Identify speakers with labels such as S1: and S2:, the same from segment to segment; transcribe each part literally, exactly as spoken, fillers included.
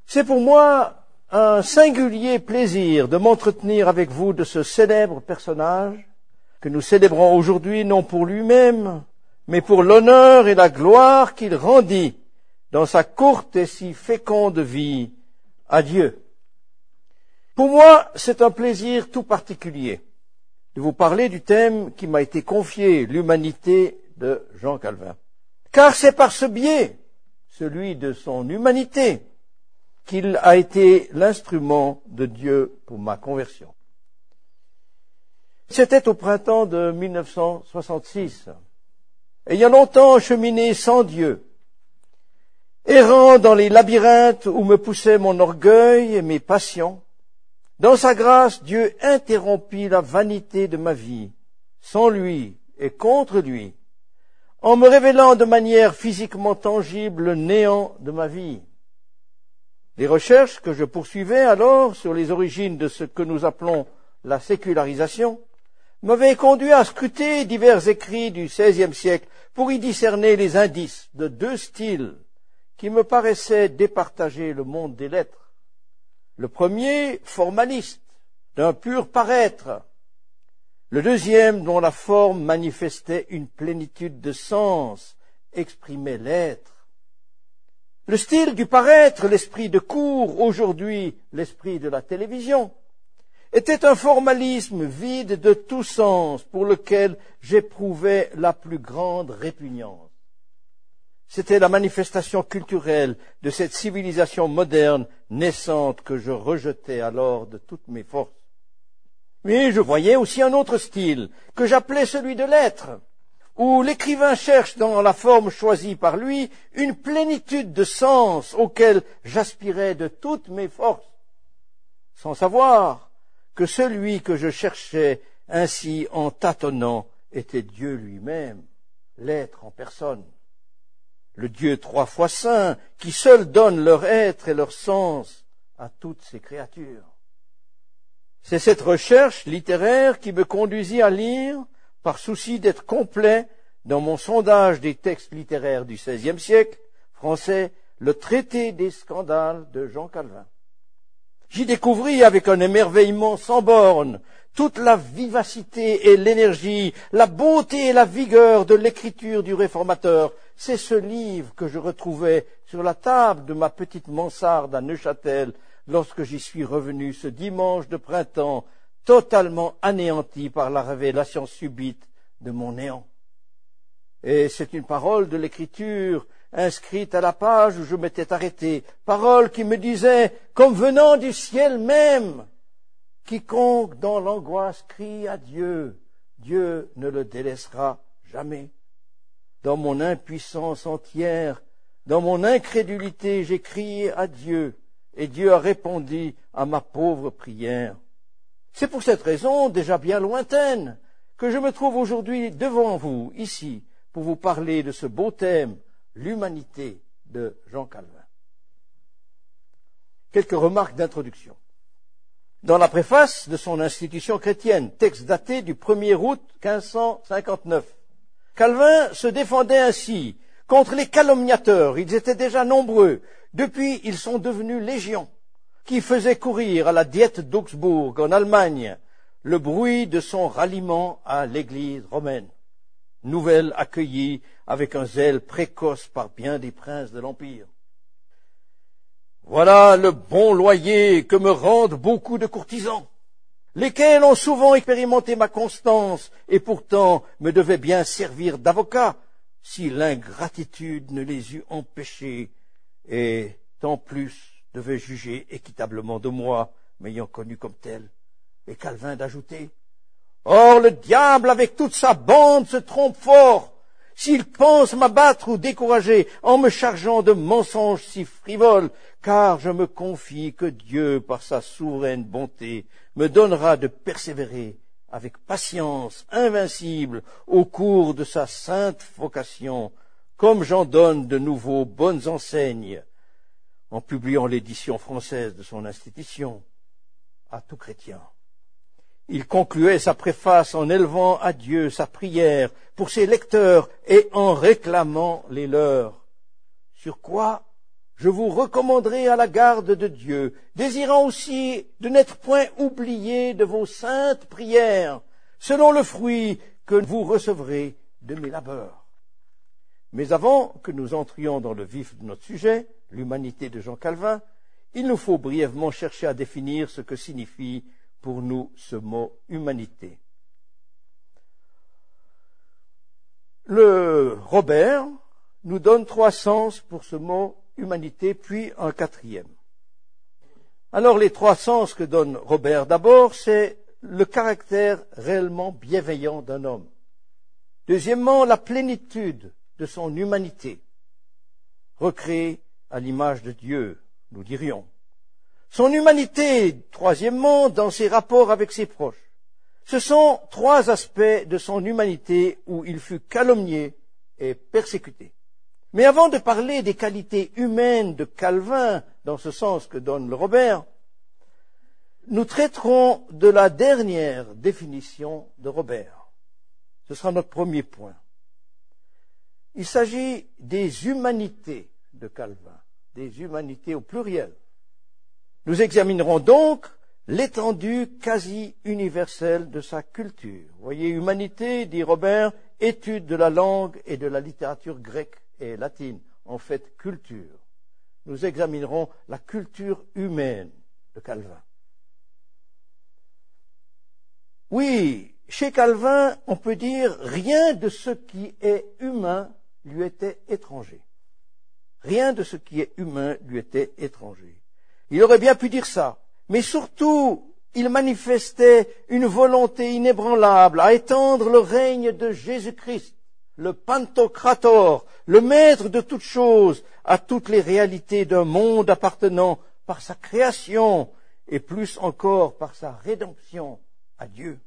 S1: C'est pour moi un singulier plaisir de m'entretenir avec vous de ce célèbre personnage que nous célébrons aujourd'hui non pour lui-même, mais pour l'honneur et la gloire qu'il rendit dans sa courte et si féconde vie à Dieu. Pour moi, c'est un plaisir tout particulier de vous parler du thème qui m'a été confié, l'humanité de Jean Calvin. Car c'est par ce biais, celui de son humanité, qu'il a été l'instrument de Dieu pour ma conversion. C'était au printemps de mille neuf cent soixante-six. Ayant longtemps cheminé sans Dieu, errant dans les labyrinthes où me poussaient mon orgueil et mes passions, dans sa grâce, Dieu interrompit la vanité de ma vie, sans lui et contre lui, en me révélant de manière physiquement tangible le néant de ma vie. Les recherches que je poursuivais alors sur les origines de ce que nous appelons la sécularisation m'avaient conduit à scruter divers écrits du seizième siècle pour y discerner les indices de deux styles qui me paraissaient départager le monde des lettres. Le premier, formaliste, d'un pur paraître. Le deuxième, dont la forme manifestait une plénitude de sens, exprimait l'être. Le style du paraître, l'esprit de cour, aujourd'hui l'esprit de la télévision, était un formalisme vide de tout sens pour lequel j'éprouvais la plus grande répugnance. C'était la manifestation culturelle de cette civilisation moderne naissante que je rejetais alors de toutes mes forces. Mais je voyais aussi un autre style, que j'appelais celui de l'être, où l'écrivain cherche dans la forme choisie par lui une plénitude de sens auquel j'aspirais de toutes mes forces, sans savoir que celui que je cherchais ainsi en tâtonnant était Dieu lui-même, l'être en personne. Le Dieu trois fois saint, qui seul donne leur être et leur sens à toutes ses créatures. C'est cette recherche littéraire qui me conduisit à lire, par souci d'être complet dans mon sondage des textes littéraires du seizième siècle français, le traité des scandales de Jean Calvin. J'y découvris avec un émerveillement sans bornes toute la vivacité et l'énergie, la beauté et la vigueur de l'écriture du réformateur. C'est ce livre que je retrouvais sur la table de ma petite mansarde à Neuchâtel lorsque j'y suis revenu ce dimanche de printemps, totalement anéanti par la révélation subite de mon néant. Et c'est une parole de l'écriture inscrite à la page où je m'étais arrêté, parole qui me disait, comme venant du ciel même, quiconque dans l'angoisse crie à Dieu, Dieu ne le délaissera jamais. Dans mon impuissance entière, dans mon incrédulité, j'ai crié à Dieu, et Dieu a répondu à ma pauvre prière. C'est pour cette raison, déjà bien lointaine, que je me trouve aujourd'hui devant vous, ici, pour vous parler de ce beau thème, l'humanité de Jean Calvin. Quelques remarques d'introduction. Dans la préface de son institution chrétienne, texte daté du premier août quinze cent cinquante-neuf, Calvin se défendait ainsi contre les calomniateurs, ils étaient déjà nombreux, depuis ils sont devenus légion, qui faisaient courir à la Diète d'Augsbourg en Allemagne le bruit de son ralliement à l'Église romaine, nouvelle accueillie avec un zèle précoce par bien des princes de l'Empire. Voilà le bon loyer que me rendent beaucoup de courtisans, lesquels ont souvent expérimenté ma constance et pourtant me devaient bien servir d'avocat si l'ingratitude ne les eût empêchés et tant plus devaient juger équitablement de moi, m'ayant connu comme tel. Et Calvin d'ajouter, « Or le diable avec toute sa bande se trompe fort, s'il pense m'abattre ou décourager en me chargeant de mensonges si frivoles, car je me confie que Dieu, par sa souveraine bonté, me donnera de persévérer avec patience invincible au cours de sa sainte vocation, comme j'en donne de nouveau bonnes enseignes, en publiant l'édition française de son institution, à tout chrétien. » Il concluait sa préface en élevant à Dieu sa prière pour ses lecteurs et en réclamant les leurs. Sur quoi je vous recommanderai à la garde de Dieu, désirant aussi de n'être point oubliés de vos saintes prières, selon le fruit que vous recevrez de mes labeurs. Mais avant que nous entrions dans le vif de notre sujet, l'humanité de Jean Calvin, il nous faut brièvement chercher à définir ce que signifie pour nous ce mot humanité. Le Robert nous donne trois sens pour ce mot humanité, puis un quatrième. Alors les trois sens que donne Robert, d'abord, c'est le caractère réellement bienveillant d'un homme. Deuxièmement, la plénitude de son humanité, recréée à l'image de Dieu, nous dirions. Son humanité, troisièmement, dans ses rapports avec ses proches. Ce sont trois aspects de son humanité où il fut calomnié et persécuté. Mais avant de parler des qualités humaines de Calvin, dans ce sens que donne le Robert, nous traiterons de la dernière définition de Robert. Ce sera notre premier point. Il s'agit des humanités de Calvin, des humanités au pluriel. Nous examinerons donc l'étendue quasi universelle de sa culture. Vous voyez, humanité, dit Robert, étude de la langue et de la littérature grecque et latine, en fait culture. Nous examinerons la culture humaine de Calvin. Oui, chez Calvin, on peut dire rien de ce qui est humain lui était étranger. Rien de ce qui est humain lui était étranger. Il aurait bien pu dire ça, mais surtout, il manifestait une volonté inébranlable à étendre le règne de Jésus-Christ, le Pantocrator, le maître de toutes choses, à toutes les réalités d'un monde appartenant par sa création et plus encore par sa rédemption à Dieu.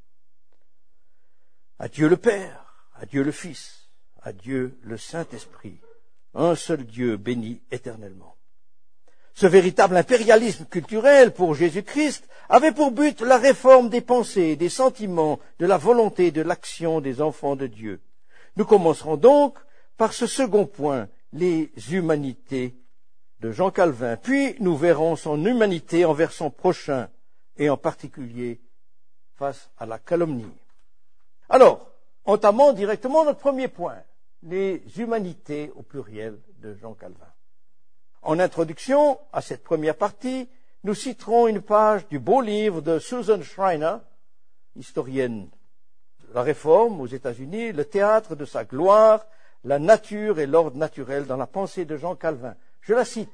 S1: À Dieu le Père, à Dieu le Fils, à Dieu le Saint-Esprit, un seul Dieu béni éternellement. Ce véritable impérialisme culturel pour Jésus-Christ avait pour but la réforme des pensées, des sentiments, de la volonté et de l'action des enfants de Dieu. Nous commencerons donc par ce second point, les humanités de Jean Calvin. Puis nous verrons son humanité envers son prochain et en particulier face à la calomnie. Alors, entamons directement notre premier point, les humanités au pluriel de Jean Calvin. En introduction à cette première partie, nous citerons une page du beau livre de Susan Schreiner, historienne de la Réforme aux États-Unis, Le théâtre de sa gloire, la nature et l'ordre naturel dans la pensée de Jean Calvin. Je la cite.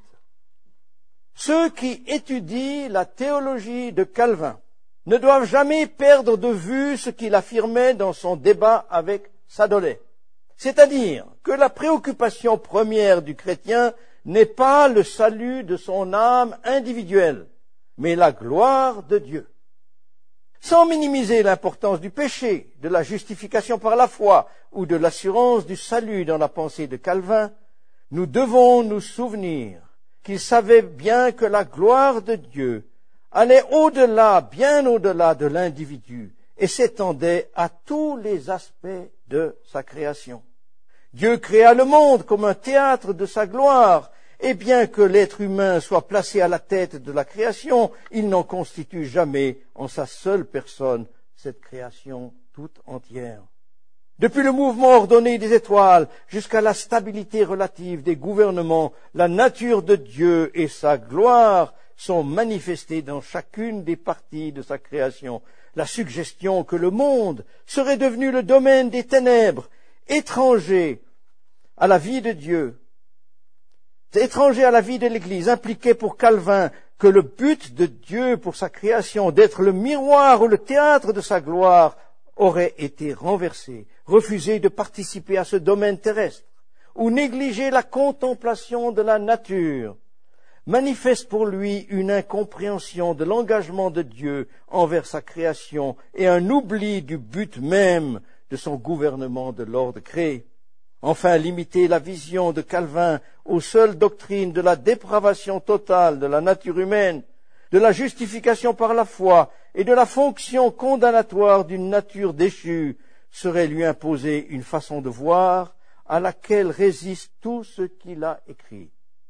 S1: Ceux qui étudient la théologie de Calvin ne doivent jamais perdre de vue ce qu'il affirmait dans son débat avec Sadolet, c'est-à-dire que la préoccupation première du chrétien n'est pas le salut de son âme individuelle, mais la gloire de Dieu. Sans minimiser l'importance du péché, de la justification par la foi ou de l'assurance du salut dans la pensée de Calvin, nous devons nous souvenir qu'il savait bien que la gloire de Dieu allait au-delà, bien au-delà de l'individu et s'étendait à tous les aspects de sa création. Dieu créa le monde comme un théâtre de sa gloire, et bien que l'être humain soit placé à la tête de la création, il n'en constitue jamais en sa seule personne cette création toute entière. Depuis le mouvement ordonné des étoiles jusqu'à la stabilité relative des gouvernements, la nature de Dieu et sa gloire sont manifestées dans chacune des parties de sa création. La suggestion que le monde serait devenu le domaine des ténèbres, étranger à la vie de Dieu, étranger à la vie de l'Église, impliquait pour Calvin que le but de Dieu pour sa création, d'être le miroir ou le théâtre de sa gloire, aurait été renversé, refusé de participer à ce domaine terrestre, ou négliger la contemplation de la nature, manifeste pour lui une incompréhension de l'engagement de Dieu envers sa création et un oubli du but même de son gouvernement de l'ordre créé. Enfin, limiter la vision de Calvin aux seules doctrines de la dépravation totale de la nature humaine, de la justification par la foi et de la fonction condamnatoire d'une nature déchue serait lui imposer une façon de voir à laquelle résiste tout ce qu'il a écrit.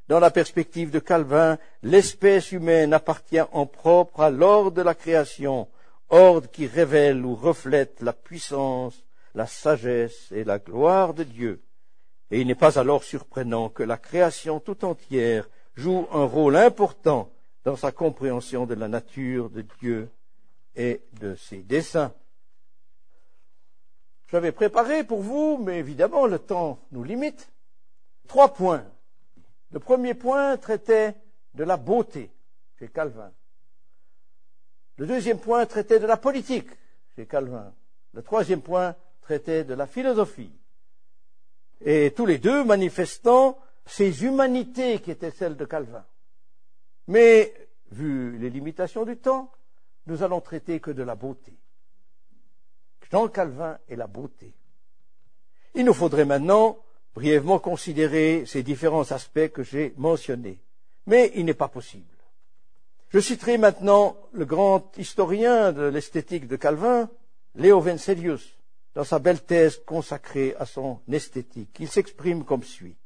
S1: Dans la perspective de Calvin, l'espèce humaine appartient en propre à l'ordre de la création, ordre qui révèle ou reflète la puissance, la sagesse et la gloire de Dieu. Et il n'est pas alors surprenant que la création tout entière joue un rôle important dans sa compréhension de la nature de Dieu et de ses desseins. J'avais préparé pour vous, mais évidemment le temps nous limite, trois points. Le premier point traitait de la beauté chez Calvin. Le deuxième point traitait de la politique chez Calvin. Le troisième point traitait de la philosophie. Et tous les deux manifestant ces humanités qui étaient celles de Calvin. Mais, vu les limitations du temps, nous allons traiter que de la beauté. Jean Calvin et la beauté. Il nous faudrait maintenant brièvement considérer ces différents aspects que j'ai mentionnés. Mais il n'est pas possible. Je citerai maintenant le grand historien de l'esthétique de Calvin, Leo Venzelius, dans sa belle thèse consacrée à son esthétique. Il s'exprime comme suit.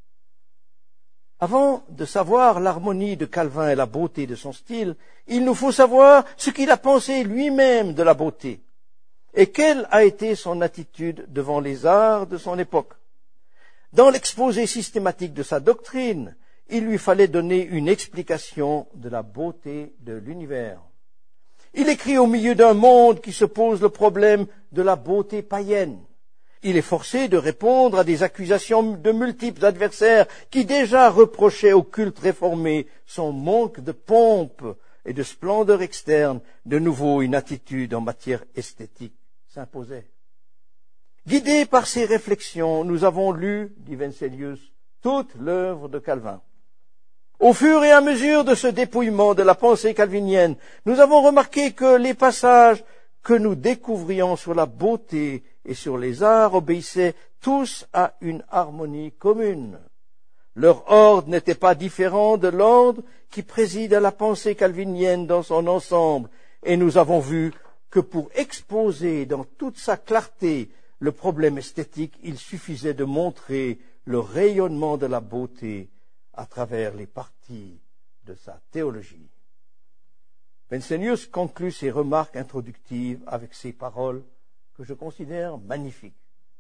S1: Avant de savoir l'harmonie de Calvin et la beauté de son style, il nous faut savoir ce qu'il a pensé lui-même de la beauté et quelle a été son attitude devant les arts de son époque. Dans l'exposé systématique de sa doctrine, il lui fallait donner une explication de la beauté de l'univers. Il écrit au milieu d'un monde qui se pose le problème de la beauté païenne. Il est forcé de répondre à des accusations de multiples adversaires qui déjà reprochaient au culte réformé son manque de pompe et de splendeur externe. De nouveau, une attitude en matière esthétique s'imposait. Guidés par ces réflexions, nous avons lu, dit Venzelius, toute l'œuvre de Calvin. Au fur et à mesure de ce dépouillement de la pensée calvinienne, nous avons remarqué que les passages que nous découvrions sur la beauté et sur les arts obéissaient tous à une harmonie commune. Leur ordre n'était pas différent de l'ordre qui préside à la pensée calvinienne dans son ensemble, et nous avons vu que pour exposer dans toute sa clarté le problème esthétique, il suffisait de montrer le rayonnement de la beauté à travers les parties de sa théologie. Venzelius conclut ses remarques introductives avec ces paroles que je considère magnifiques.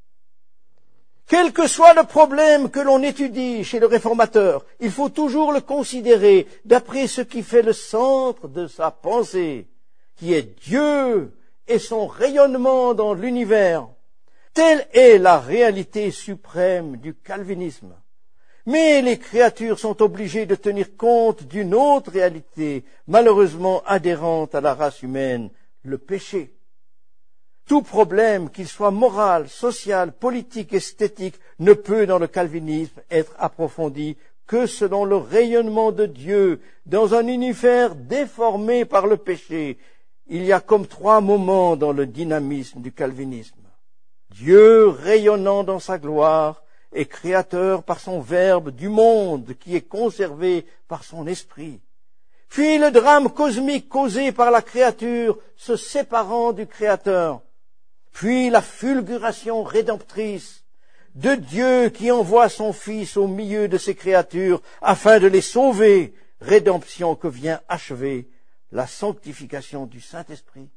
S1: Quel que soit le problème que l'on étudie chez le réformateur, il faut toujours le considérer d'après ce qui fait le centre de sa pensée, qui est Dieu et son rayonnement dans l'univers. Telle est la réalité suprême du calvinisme. Mais les créatures sont obligées de tenir compte d'une autre réalité, malheureusement adhérente à la race humaine, le péché. Tout problème, qu'il soit moral, social, politique, esthétique, ne peut dans le calvinisme être approfondi que selon le rayonnement de Dieu dans un univers déformé par le péché. Il y a comme trois moments dans le dynamisme du calvinisme. Dieu rayonnant dans sa gloire et créateur par son Verbe du monde qui est conservé par son esprit. Puis le drame cosmique causé par la créature se séparant du Créateur. Puis la fulguration rédemptrice de Dieu qui envoie son Fils au milieu de ses créatures afin de les sauver, rédemption que vient achever la sanctification du Saint-Esprit.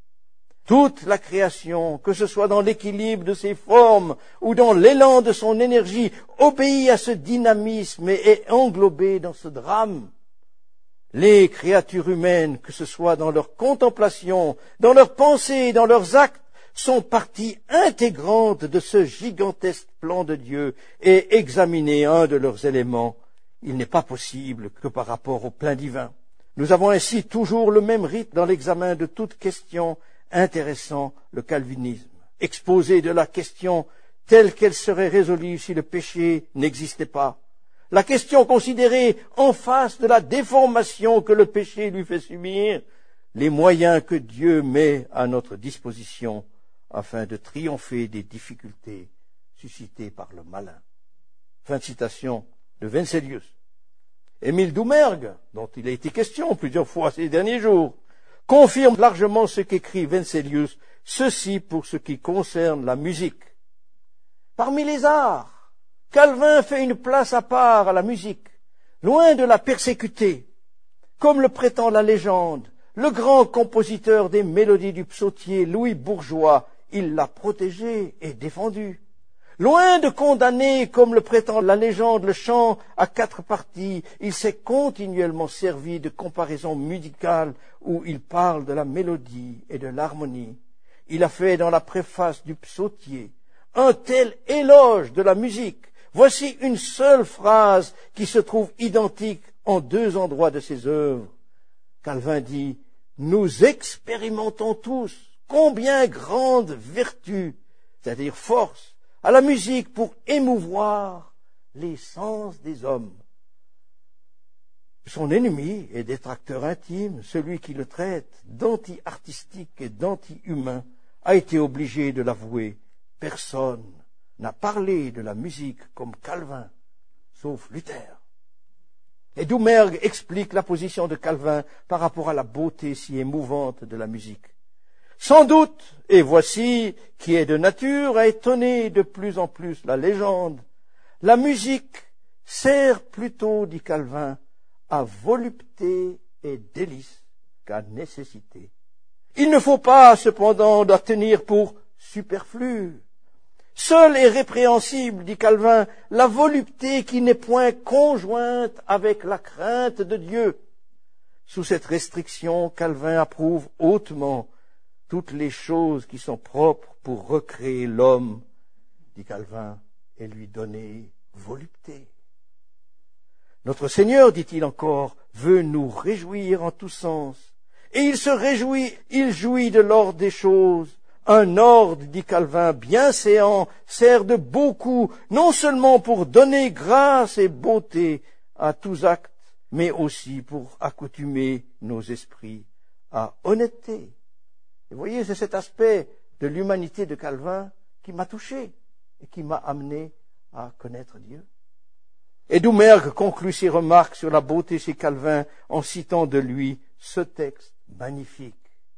S1: Toute la création, que ce soit dans l'équilibre de ses formes ou dans l'élan de son énergie, obéit à ce dynamisme et est englobée dans ce drame. Les créatures humaines, que ce soit dans leur contemplation, dans leurs pensées, dans leurs actes, sont partie intégrante de ce gigantesque plan de Dieu, et examiner un de leurs éléments, il n'est pas possible que par rapport au plein divin. Nous avons ainsi toujours le même rite dans l'examen de toute question intéressant le calvinisme. Exposé de la question telle qu'elle serait résolue si le péché n'existait pas. La question considérée en face de la déformation que le péché lui fait subir, les moyens que Dieu met à notre disposition afin de triompher des difficultés suscitées par le malin. Fin de citation de Venzelius. Émile Doumergue, dont il a été question plusieurs fois ces derniers jours, confirme largement ce qu'écrit Venzelius, ceci pour ce qui concerne la musique. Parmi les arts, Calvin fait une place à part à la musique. loin de la persécuter. Comme le prétend la légende, le grand compositeur des mélodies du psautier, Louis Bourgeois, il l'a protégée et défendue. Loin de condamner, comme le prétend la légende, le chant à quatre parties, il s'est continuellement servi de comparaisons musicales où il parle de la mélodie et de l'harmonie. Il a fait dans la préface du psautier un tel éloge de la musique. Voici une seule phrase qui se trouve identique en deux endroits de ses œuvres. Calvin dit « Nous expérimentons tous combien grande vertu, c'est-à-dire force, à la musique pour émouvoir les sens des hommes. » Son ennemi et détracteur intime, celui qui le traite d'anti-artistique et d'anti-humain, a été obligé de l'avouer. Personne n'a parlé de la musique comme Calvin, sauf Luther. Et Doumergue explique la position de Calvin par rapport à la beauté si émouvante de la musique. Sans doute, et voici qui est de nature à étonner de plus en plus la légende, la musique sert plutôt, dit Calvin, à volupté et délice qu'à nécessité. Il ne faut pas, cependant, la tenir pour superflue. Seule est répréhensible, dit Calvin, la volupté qui n'est point conjointe avec la crainte de Dieu. Sous cette restriction, Calvin approuve hautement toutes les choses qui sont propres pour recréer l'homme, dit Calvin, et lui donner volupté. Notre Seigneur, dit-il encore, veut nous réjouir en tous sens. Et il se réjouit, il jouit de l'ordre des choses. Un ordre, dit Calvin, bien séant, sert de beaucoup, non seulement pour donner grâce et beauté à tous actes, mais aussi pour accoutumer nos esprits à honnêteté. Et vous voyez, c'est cet aspect de l'humanité de Calvin qui m'a touché et qui m'a amené à connaître Dieu. Et Doumergue conclut ses remarques sur la beauté chez Calvin en citant de lui ce texte magnifique.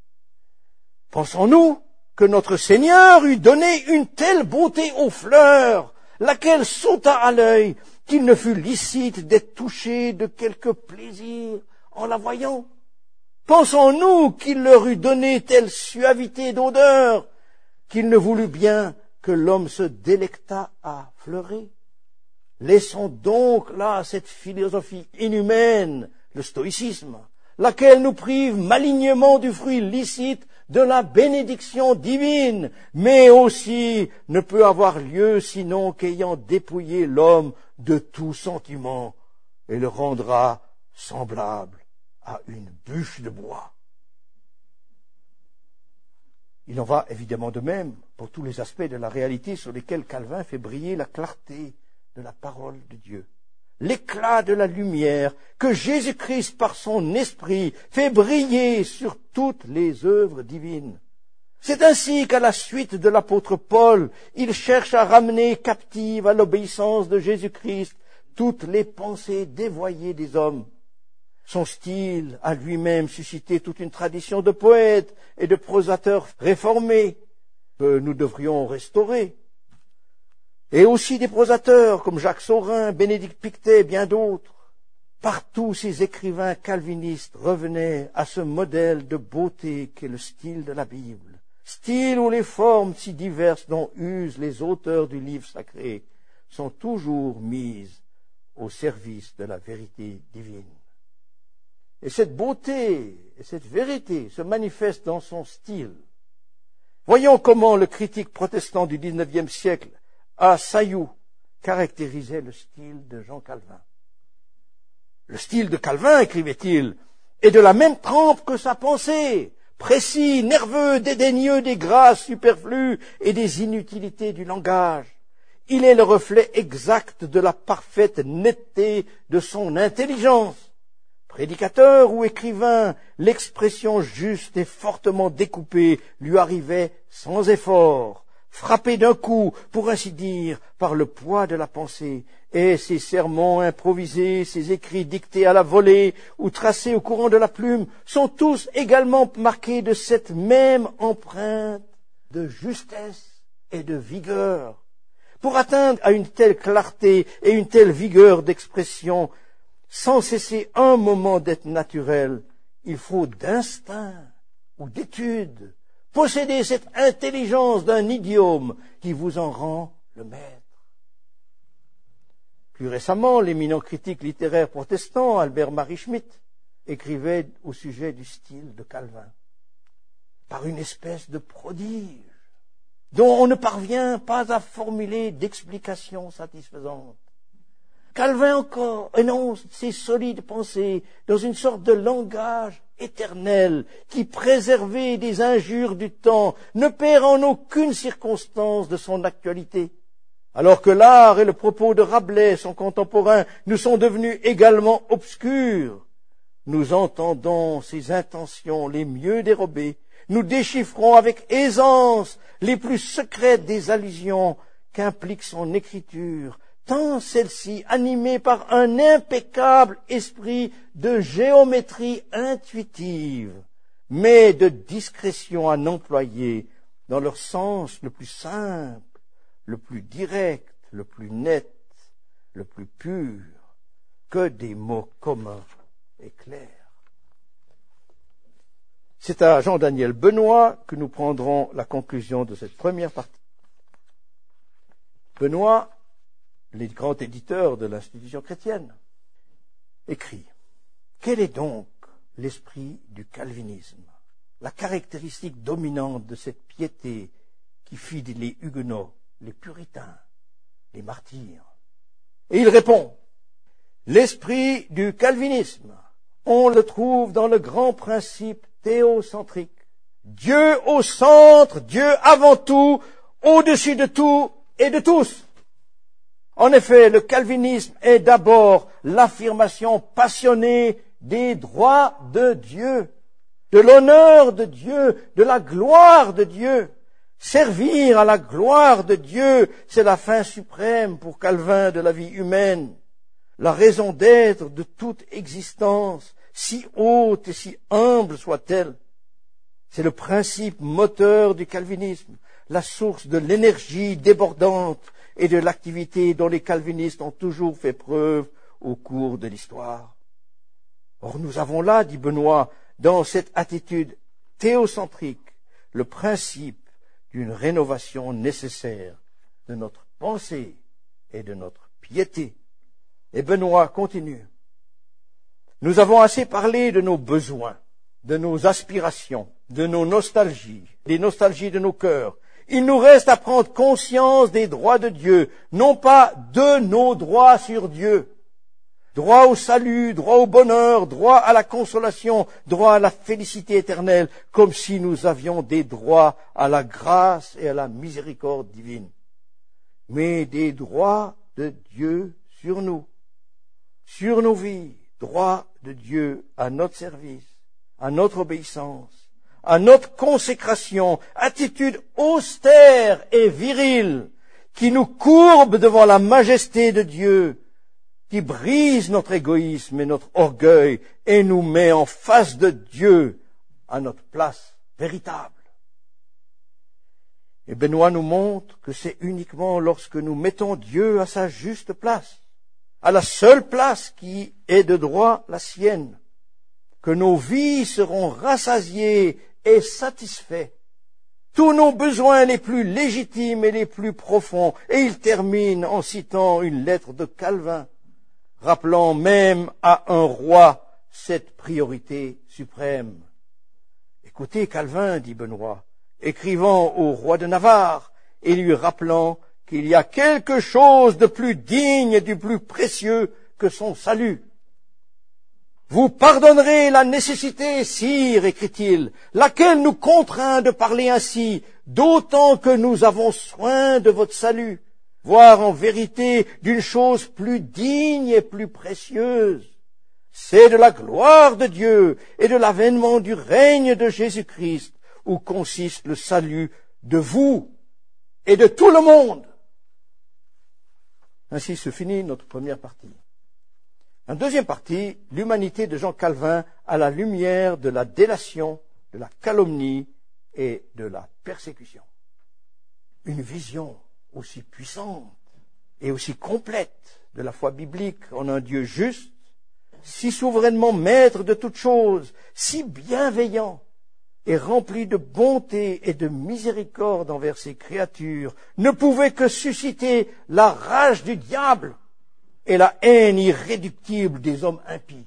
S1: Pensons-nous que notre Seigneur eût donné une telle beauté aux fleurs, laquelle sauta à l'œil, qu'il ne fût licite d'être touché de quelque plaisir en la voyant? Pensons-nous qu'il leur eût donné telle suavité d'odeur, qu'il ne voulut bien que l'homme se délectât à fleurer? Laissons donc là cette philosophie inhumaine, le stoïcisme, laquelle nous prive malignement du fruit licite de la bénédiction divine, mais aussi ne peut avoir lieu sinon qu'ayant dépouillé l'homme de tout sentiment et le rendra semblable à une bûche de bois. Il en va évidemment de même pour tous les aspects de la réalité sur lesquels Calvin fait briller la clarté de la parole de Dieu. L'éclat de la lumière que Jésus-Christ par son esprit fait briller sur toutes les œuvres divines. C'est ainsi qu'à la suite de l'apôtre Paul, il cherche à ramener captives à l'obéissance de Jésus-Christ toutes les pensées dévoyées des hommes. Son style a lui-même suscité toute une tradition de poètes et de prosateurs réformés que nous devrions restaurer. Et aussi des prosateurs comme Jacques Saurin, Bénédicte Pictet et bien d'autres. Partout ces écrivains calvinistes revenaient à ce modèle de beauté qu'est le style de la Bible. Style où les formes si diverses dont usent les auteurs du livre sacré sont toujours mises au service de la vérité divine. Et cette beauté et cette vérité se manifestent dans son style. Voyons comment le critique protestant du dix-neuvième siècle, A. Sailloux, caractérisait le style de Jean Calvin. Le style de Calvin, écrivait-il, est de la même trempe que sa pensée, précis, nerveux, dédaigneux des grâces superflues et des inutilités du langage. Il est le reflet exact de la parfaite netteté de son intelligence. Prédicateur ou écrivain, l'expression juste et fortement découpée lui arrivait sans effort, frappé d'un coup, pour ainsi dire, par le poids de la pensée, et ses sermons improvisés, ses écrits dictés à la volée ou tracés au courant de la plume sont tous également marqués de cette même empreinte de justesse et de vigueur. Pour atteindre à une telle clarté et une telle vigueur d'expression, sans cesser un moment d'être naturel, il faut d'instinct ou d'étude, posséder cette intelligence d'un idiome qui vous en rend le maître. Plus récemment, l'éminent critique littéraire protestant Albert Marie Schmitt écrivait au sujet du style de Calvin. Par une espèce de prodige dont on ne parvient pas à formuler d'explication satisfaisante. Calvin encore énonce ses solides pensées dans une sorte de langage éternel qui, préservé des injures du temps, ne perd en aucune circonstance de son actualité. Alors que l'art et le propos de Rabelais, son contemporain, nous sont devenus également obscurs, nous entendons ses intentions les mieux dérobées, nous déchiffrons avec aisance les plus secrètes des allusions qu'implique son écriture, tant celle-ci, animée par un impeccable esprit de géométrie intuitive, mais de discrétion à n'employer dans leur sens le plus simple, le plus direct, le plus net, le plus pur, que des mots communs et clairs. C'est à Jean-Daniel Benoît que nous prendrons la conclusion de cette première partie. Benoît, le grand éditeur de l'institution chrétienne, écrit « Quel est donc l'esprit du calvinisme, la caractéristique dominante de cette piété qui fit les Huguenots, les puritains, les martyrs ?» Et il répond « L'esprit du calvinisme, on le trouve dans le grand principe théocentrique. Dieu au centre, Dieu avant tout, au-dessus de tout et de tous. » En effet, le calvinisme est d'abord l'affirmation passionnée des droits de Dieu, de l'honneur de Dieu, de la gloire de Dieu. Servir à la gloire de Dieu, c'est la fin suprême pour Calvin de la vie humaine, la raison d'être de toute existence, si haute et si humble soit-elle. C'est le principe moteur du calvinisme, la source de l'énergie débordante et de l'activité dont les calvinistes ont toujours fait preuve au cours de l'histoire. Or, nous avons là, dit Benoît, dans cette attitude théocentrique, le principe d'une rénovation nécessaire de notre pensée et de notre piété. Et Benoît continue. Nous avons assez parlé de nos besoins, de nos aspirations, de nos nostalgies, des nostalgies de nos cœurs. Il nous reste à prendre conscience des droits de Dieu, non pas de nos droits sur Dieu. Droit au salut, droit au bonheur, droit à la consolation, droit à la félicité éternelle, comme si nous avions des droits à la grâce et à la miséricorde divine. Mais des droits de Dieu sur nous, sur nos vies, droits de Dieu à notre service, à notre obéissance, à notre consécration, attitude austère et virile, qui nous courbe devant la majesté de Dieu, qui brise notre égoïsme et notre orgueil et nous met en face de Dieu à notre place véritable. Et Benoît nous montre que c'est uniquement lorsque nous mettons Dieu à sa juste place, à la seule place qui est de droit la sienne, que nos vies seront rassasiées et satisfaits, tous nos besoins les plus légitimes et les plus profonds. Et il termine en citant une lettre de Calvin, rappelant même à un roi cette priorité suprême. Écoutez Calvin, dit Benoît, écrivant au roi de Navarre et lui rappelant qu'il y a quelque chose de plus digne et du plus précieux que son salut. Vous pardonnerez la nécessité, sire, écrit-il, laquelle nous contraint de parler ainsi, d'autant que nous avons soin de votre salut, voire en vérité d'une chose plus digne et plus précieuse. C'est de la gloire de Dieu et de l'avènement du règne de Jésus-Christ où consiste le salut de vous et de tout le monde. Ainsi se finit notre première partie. En deuxième partie, l'humanité de Jean Calvin à la lumière de la délation, de la calomnie et de la persécution. Une vision aussi puissante et aussi complète de la foi biblique en un Dieu juste si souverainement maître de toutes choses, si bienveillant et rempli de bonté et de miséricorde envers ses créatures, ne pouvait que susciter la rage du diable et la haine irréductible des hommes impies.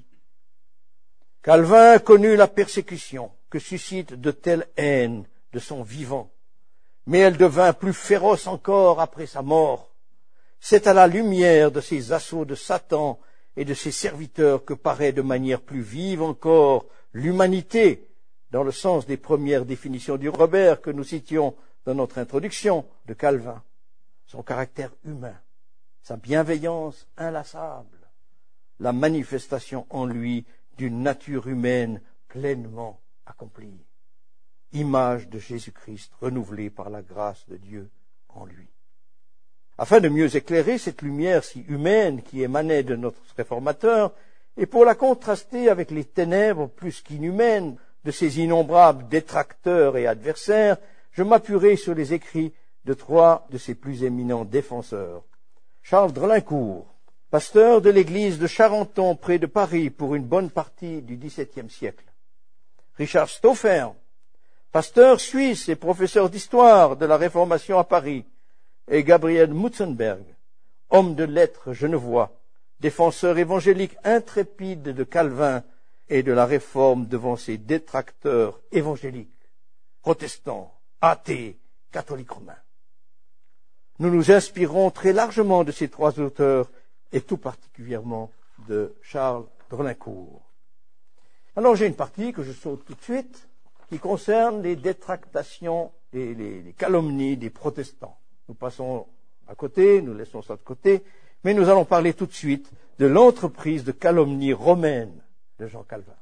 S1: Calvin connut la persécution que suscite de telles haines de son vivant, mais elle devint plus féroce encore après sa mort. C'est à la lumière de ces assauts de Satan et de ses serviteurs que paraît de manière plus vive encore l'humanité, dans le sens des premières définitions du Robert que nous citions dans notre introduction de Calvin. Son caractère humain, sa bienveillance inlassable, la manifestation en lui d'une nature humaine pleinement accomplie. Image de Jésus-Christ renouvelée par la grâce de Dieu en lui. Afin de mieux éclairer cette lumière si humaine qui émanait de notre réformateur, et pour la contraster avec les ténèbres plus qu'inhumaines de ces innombrables détracteurs et adversaires, je m'appuierai sur les écrits de trois de ses plus éminents défenseurs. Charles Drelincourt, pasteur de l'église de Charenton près de Paris pour une bonne partie du dix-septième siècle. Richard Stauffer, pasteur suisse et professeur d'histoire de la Réformation à Paris, et Gabriel Mutzenberg, homme de lettres genevois, défenseur évangélique intrépide de Calvin et de la Réforme devant ses détracteurs évangéliques, protestants, athées, catholiques romains. Nous nous inspirons très largement de ces trois auteurs et tout particulièrement de Charles Drelincourt. Alors j'ai une partie que je saute tout de suite qui concerne les détractations, les, les, les calomnies des protestants. Nous passons à côté, nous laissons ça de côté, mais nous allons parler tout de suite de l'entreprise de calomnie romaine de Jean Calvin.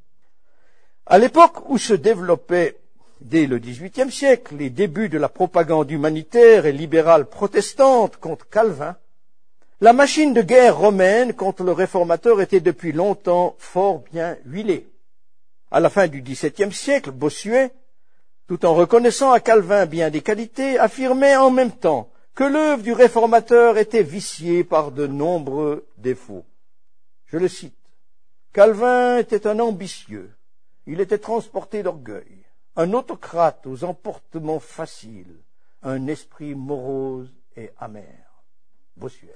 S1: À l'époque où se développaient, dès le dix-huitième siècle, les débuts de la propagande humanitaire et libérale protestante contre Calvin, la machine de guerre romaine contre le réformateur était depuis longtemps fort bien huilée. À la fin du dix-septième siècle, Bossuet, tout en reconnaissant à Calvin bien des qualités, affirmait en même temps que l'œuvre du réformateur était viciée par de nombreux défauts. Je le cite. Calvin était un ambitieux, il était transporté d'orgueil, un autocrate aux emportements faciles, un esprit morose et amer. Bossuet.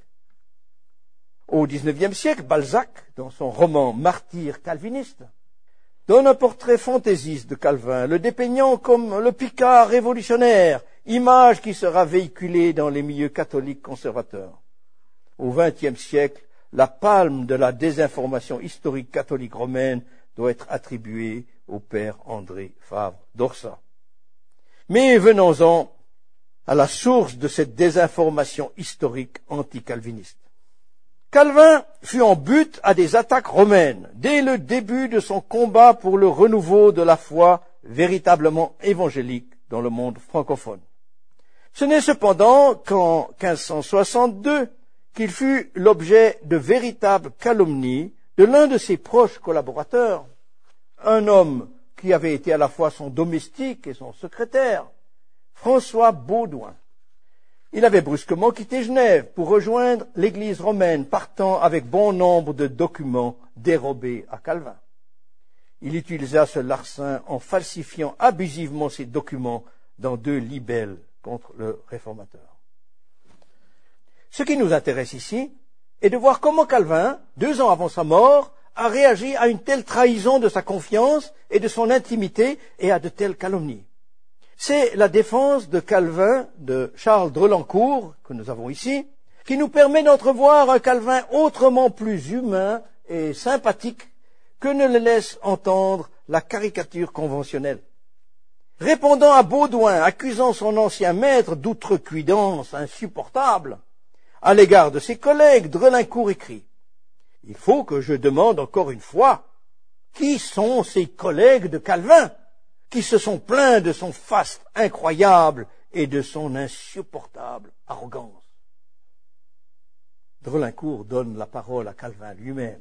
S1: Au dix-neuvième siècle, Balzac, dans son roman Martyr calviniste, donne un portrait fantaisiste de Calvin, le dépeignant comme le Picard révolutionnaire, image qui sera véhiculée dans les milieux catholiques conservateurs. Au vingtième siècle, la palme de la désinformation historique catholique romaine doit être attribuée au père André Favre d'Orsat. Mais venons-en à la source de cette désinformation historique anti-calviniste. Calvin fut en butte à des attaques romaines dès le début de son combat pour le renouveau de la foi véritablement évangélique dans le monde francophone. Ce n'est cependant qu'en quinze cent soixante-deux qu'il fut l'objet de véritables calomnies de l'un de ses proches collaborateurs, un homme qui avait été à la fois son domestique et son secrétaire, François Baudouin. Il avait brusquement quitté Genève pour rejoindre l'Église romaine, partant avec bon nombre de documents dérobés à Calvin. Il utilisa ce larcin en falsifiant abusivement ces documents dans deux libelles contre le réformateur. Ce qui nous intéresse ici est de voir comment Calvin, deux ans avant sa mort, a réagi à une telle trahison de sa confiance et de son intimité et à de telles calomnies. C'est la défense de Calvin de Charles Drelincourt, que nous avons ici, qui nous permet d'entrevoir un Calvin autrement plus humain et sympathique que ne le laisse entendre la caricature conventionnelle. Répondant à Baudouin, accusant son ancien maître d'outrecuidance insupportable, à l'égard de ses collègues, Drelincourt écrit « Il faut que je demande encore une fois, qui sont ces collègues de Calvin qui se sont plaints de son faste incroyable et de son insupportable arrogance. » Drelincourt donne la parole à Calvin lui-même.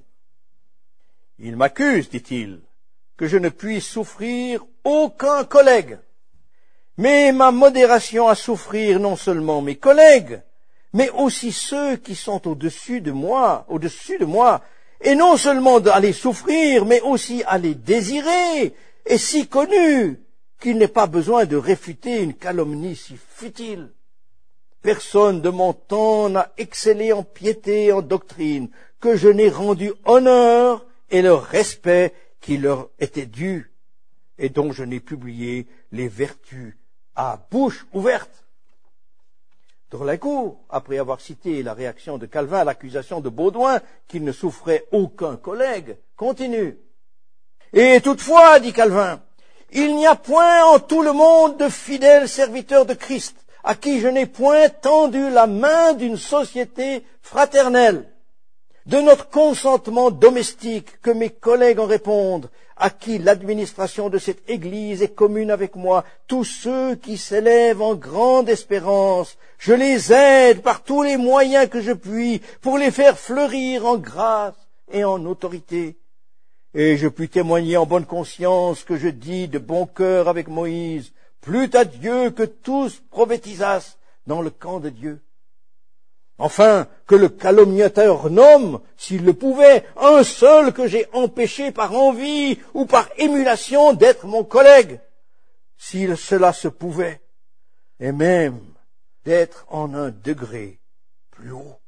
S1: « Il m'accuse, dit-il, que je ne puisse souffrir aucun collègue, mais ma modération à souffrir non seulement mes collègues, mais aussi ceux qui sont au-dessus de moi, au-dessus de moi, et non seulement à les souffrir, mais aussi à les désirer, est si connu qu'il n'est pas besoin de réfuter une calomnie si futile. Personne de mon temps n'a excellé en piété et en doctrine, que je n'ai rendu honneur et le respect qui leur était dû, et dont je n'ai publié les vertus à bouche ouverte. Drôlincourt, après avoir cité la réaction de Calvin à l'accusation de Baudouin qu'il ne souffrait aucun collègue, continue. Et toutefois, dit Calvin, il n'y a point en tout le monde de fidèles serviteurs de Christ à qui je n'ai point tendu la main d'une société fraternelle, de notre consentement domestique, que mes collègues en répondent, à qui l'administration de cette Église est commune avec moi, tous ceux qui s'élèvent en grande espérance, je les aide par tous les moyens que je puis pour les faire fleurir en grâce et en autorité. Et je puis témoigner en bonne conscience que je dis de bon cœur avec Moïse, plût à Dieu que tous prophétisassent dans le camp de Dieu. Enfin, que le calomniateur nomme, s'il le pouvait, un seul que j'ai empêché par envie ou par émulation d'être mon collègue, si cela se pouvait, et même d'être en un degré plus haut.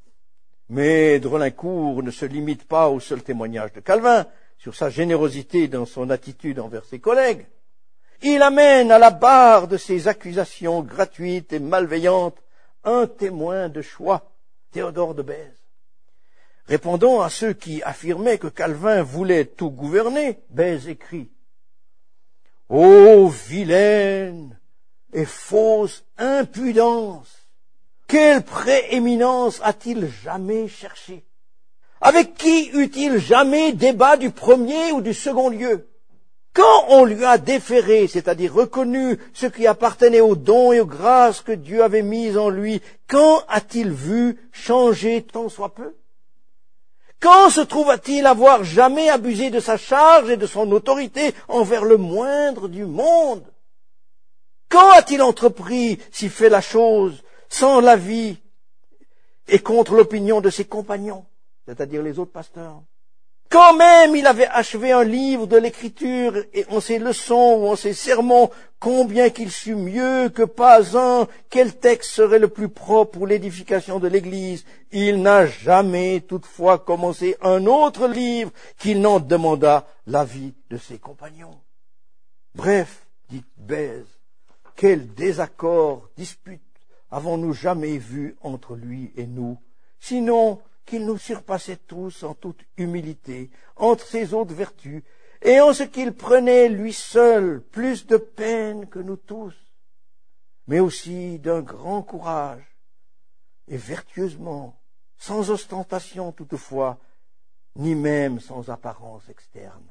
S1: Mais Drôlincourt ne se limite pas au seul témoignage de Calvin sur sa générosité dans son attitude envers ses collègues. Il amène à la barre de ses accusations gratuites et malveillantes un témoin de choix, Théodore de Bèze. Répondant à ceux qui affirmaient que Calvin voulait tout gouverner, Bèze écrit « Ô vilaine et fausse impudence! Quelle prééminence a-t-il jamais cherché? Avec qui eut-il jamais débat du premier ou du second lieu? Quand on lui a déféré, c'est-à-dire reconnu ce qui appartenait aux dons et aux grâces que Dieu avait mises en lui, quand a-t-il vu changer tant soit peu? Quand se trouva-t-il avoir jamais abusé de sa charge et de son autorité envers le moindre du monde? Quand a-t-il entrepris, s'il fait la chose, sans l'avis et contre l'opinion de ses compagnons, c'est-à-dire les autres pasteurs? Quand même il avait achevé un livre de l'écriture et en ses leçons ou en ses sermons, combien qu'il sût mieux que pas un quel texte serait le plus propre pour l'édification de l'Église, il n'a jamais toutefois commencé un autre livre qu'il n'en demanda l'avis de ses compagnons. Bref, dit Bèze, quel désaccord, dispute avons-nous jamais vu entre lui et nous, sinon qu'il nous surpassait tous en toute humilité, entre ses autres vertus, et en ce qu'il prenait lui seul plus de peine que nous tous, mais aussi d'un grand courage, et vertueusement, sans ostentation toutefois, ni même sans apparence externe.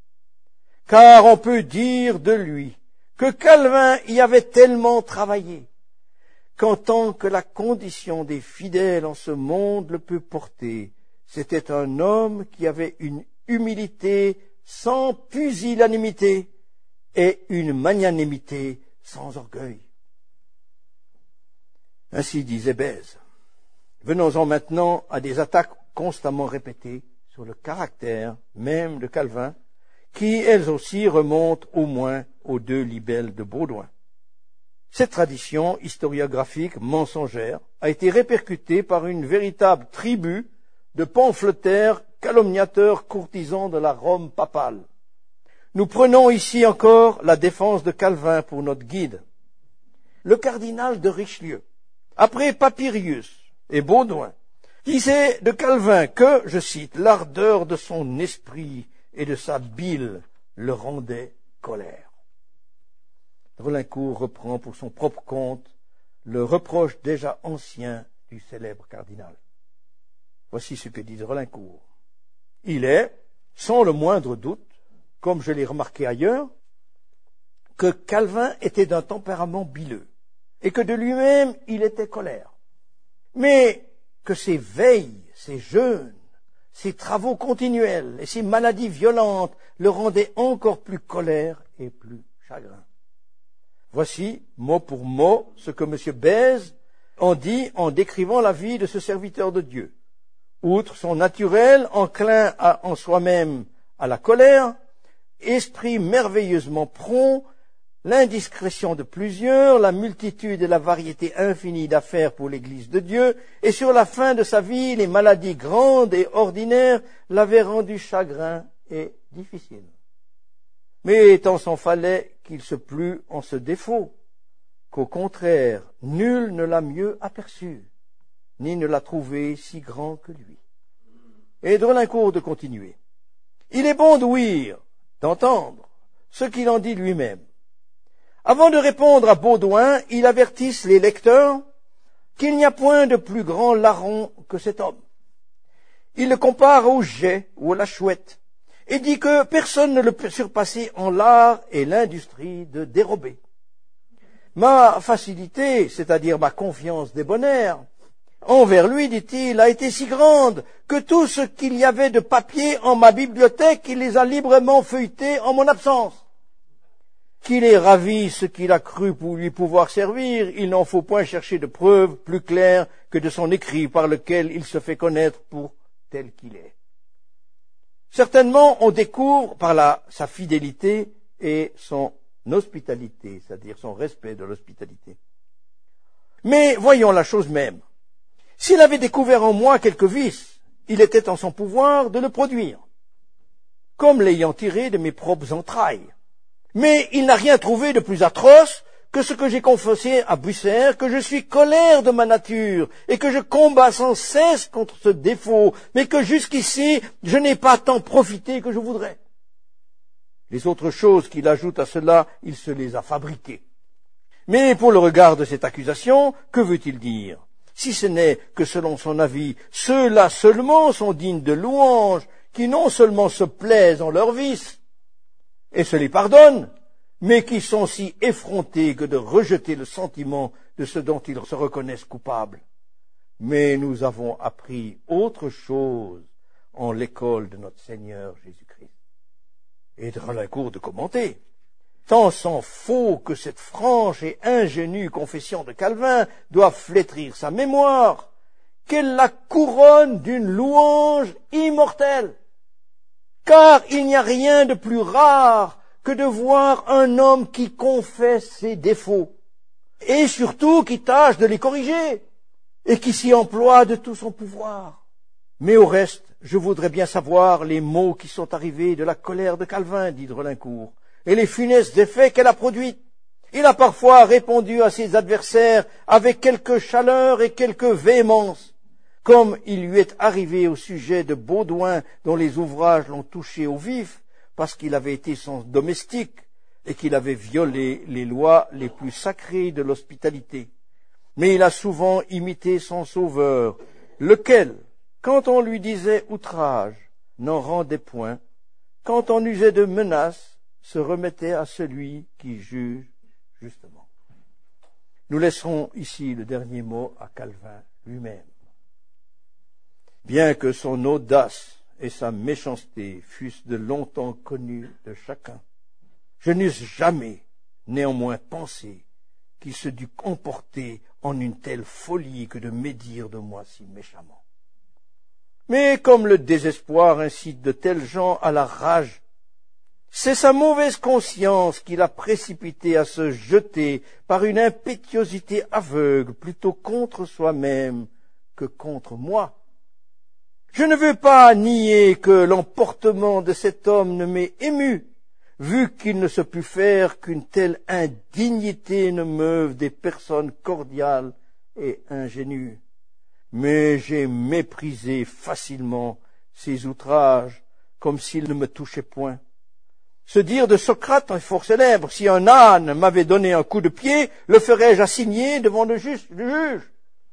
S1: Car on peut dire de lui que Calvin y avait tellement travaillé, qu'en tant que la condition des fidèles en ce monde le peut porter, c'était un homme qui avait une humilité sans pusillanimité et une magnanimité sans orgueil. Ainsi disait Bèze. Venons-en maintenant à des attaques constamment répétées sur le caractère même de Calvin, qui elles aussi remontent au moins aux deux libelles de Baudouin. Cette tradition historiographique mensongère a été répercutée par une véritable tribu de pamphlétaires, calomniateurs, courtisans de la Rome papale. Nous prenons ici encore la défense de Calvin pour notre guide. Le cardinal de Richelieu, après Papirius et Baudouin, disait de Calvin que, je cite, l'ardeur de son esprit et de sa bile le rendait colère. Drôlincourt reprend pour son propre compte le reproche déjà ancien du célèbre cardinal. Voici ce que dit Drôlincourt. Il est, sans le moindre doute, comme je l'ai remarqué ailleurs, que Calvin était d'un tempérament bileux, et que de lui-même il était colère, mais que ses veilles, ses jeûnes, ses travaux continuels et ses maladies violentes le rendaient encore plus colère et plus chagrin. Voici, mot pour mot, ce que M. Bèze en dit en décrivant la vie de ce serviteur de Dieu. Outre son naturel, enclin à, en soi-même à la colère, esprit merveilleusement prompt, l'indiscrétion de plusieurs, la multitude et la variété infinie d'affaires pour l'Église de Dieu, et sur la fin de sa vie, les maladies grandes et ordinaires l'avaient rendu chagrin et difficile. Mais tant s'en fallait qu'il se plût en ce défaut, qu'au contraire, nul ne l'a mieux aperçu, ni ne l'a trouvé si grand que lui. Et Drelincourt de continuer. Il est bon d'ouïr, d'entendre, ce qu'il en dit lui-même. Avant de répondre à Baudouin, il avertisse les lecteurs qu'il n'y a point de plus grand larron que cet homme. Il le compare au geai ou à la chouette, et dit que personne ne le peut surpasser en l'art et l'industrie de dérober. Ma facilité, c'est-à-dire ma confiance débonnaire, envers lui, dit-il, a été si grande que tout ce qu'il y avait de papier en ma bibliothèque, il les a librement feuilletés en mon absence. Qu'il ait ravi ce qu'il a cru pour lui pouvoir servir, il n'en faut point chercher de preuves plus claires que de son écrit par lequel il se fait connaître pour tel qu'il est. Certainement, on découvre par là sa fidélité et son hospitalité, c'est-à-dire son respect de l'hospitalité. Mais voyons la chose même. S'il avait découvert en moi quelque vice, il était en son pouvoir de le produire, comme l'ayant tiré de mes propres entrailles. Mais il n'a rien trouvé de plus atroce que ce que j'ai confessé à Bucer, que je suis colère de ma nature, et que je combats sans cesse contre ce défaut, mais que jusqu'ici, je n'ai pas tant profité que je voudrais. Les autres choses qu'il ajoute à cela, il se les a fabriquées. Mais pour le regard de cette accusation, que veut-il dire? Si ce n'est que selon son avis, ceux-là seulement sont dignes de louange, qui non seulement se plaisent en leurs vices, et se les pardonnent, mais qui sont si effrontés que de rejeter le sentiment de ce dont ils se reconnaissent coupables. Mais nous avons appris autre chose en l'école de notre Seigneur Jésus-Christ. Et Drelincourt de commenter. Tant s'en faut que cette franche et ingénue confession de Calvin doit flétrir sa mémoire, qu'elle la couronne d'une louange immortelle. Car il n'y a rien de plus rare que de voir un homme qui confesse ses défauts, et surtout qui tâche de les corriger, et qui s'y emploie de tout son pouvoir. Mais au reste, je voudrais bien savoir les maux qui sont arrivés de la colère de Calvin, dit Drelincourt, et les funestes effets qu'elle a produits. Il a parfois répondu à ses adversaires avec quelque chaleur et quelque véhémence, comme il lui est arrivé au sujet de Baudouin, dont les ouvrages l'ont touché au vif, parce qu'il avait été son domestique et qu'il avait violé les lois les plus sacrées de l'hospitalité. Mais il a souvent imité son Sauveur, lequel, quand on lui disait outrage, n'en rendait point, quand on usait de menaces, se remettait à celui qui juge justement. Nous laisserons ici le dernier mot à Calvin lui-même. Bien que son audace et sa méchanceté fussent de longtemps connues de chacun, je n'eusse jamais néanmoins pensé qu'il se dût comporter en une telle folie que de médire de moi si méchamment. Mais comme le désespoir incite de tels gens à la rage, c'est sa mauvaise conscience qui l'a précipité à se jeter par une impétuosité aveugle plutôt contre soi-même que contre moi. Je ne veux pas nier que l'emportement de cet homme ne m'ait ému, vu qu'il ne se put faire qu'une telle indignité ne meuve des personnes cordiales et ingénues. Mais j'ai méprisé facilement ces outrages, comme s'ils ne me touchaient point. Se dire de Socrate est fort célèbre, si un âne m'avait donné un coup de pied, le ferais-je assigner devant le juge, le juge.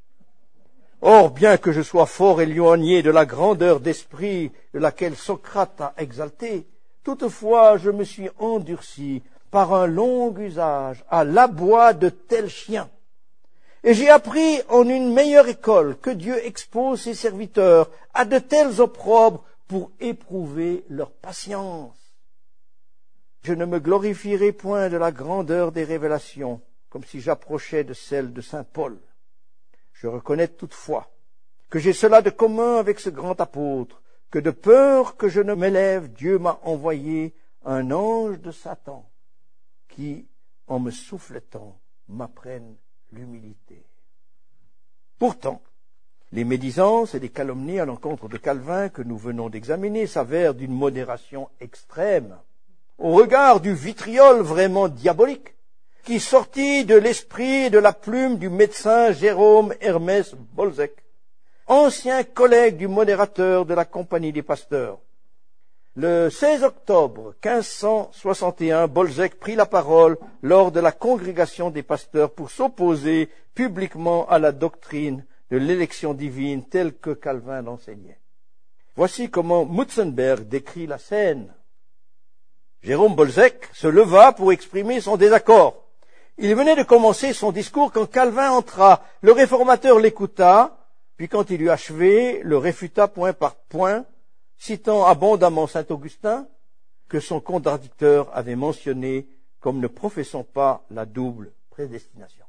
S1: Or, bien que je sois fort éloigné de la grandeur d'esprit de laquelle Socrate a exalté, toutefois je me suis endurci par un long usage à l'aboi de tels chiens. Et j'ai appris en une meilleure école que Dieu expose ses serviteurs à de tels opprobres pour éprouver leur patience. Je ne me glorifierai point de la grandeur des révélations, comme si j'approchais de celle de saint Paul. Je reconnais toutefois que j'ai cela de commun avec ce grand apôtre, que de peur que je ne m'élève, Dieu m'a envoyé un ange de Satan, qui, en me souffletant, m'apprenne l'humilité. Pourtant, les médisances et les calomnies à l'encontre de Calvin que nous venons d'examiner s'avèrent d'une modération extrême, au regard du vitriol vraiment diabolique, qui sortit de l'esprit et de la plume du médecin Jérôme Hermès Bolzec, ancien collègue du modérateur de la Compagnie des pasteurs. Le seize octobre quinze cent soixante et un, Bolzec prit la parole lors de la congrégation des pasteurs pour s'opposer publiquement à la doctrine de l'élection divine telle que Calvin l'enseignait. Voici comment Mutzenberg décrit la scène. Jérôme Bolzec se leva pour exprimer son désaccord. Il venait de commencer son discours quand Calvin entra. Le réformateur l'écouta, puis quand il eut achevé, le réfuta point par point, citant abondamment saint Augustin, que son contradicteur avait mentionné comme ne professant pas la double prédestination.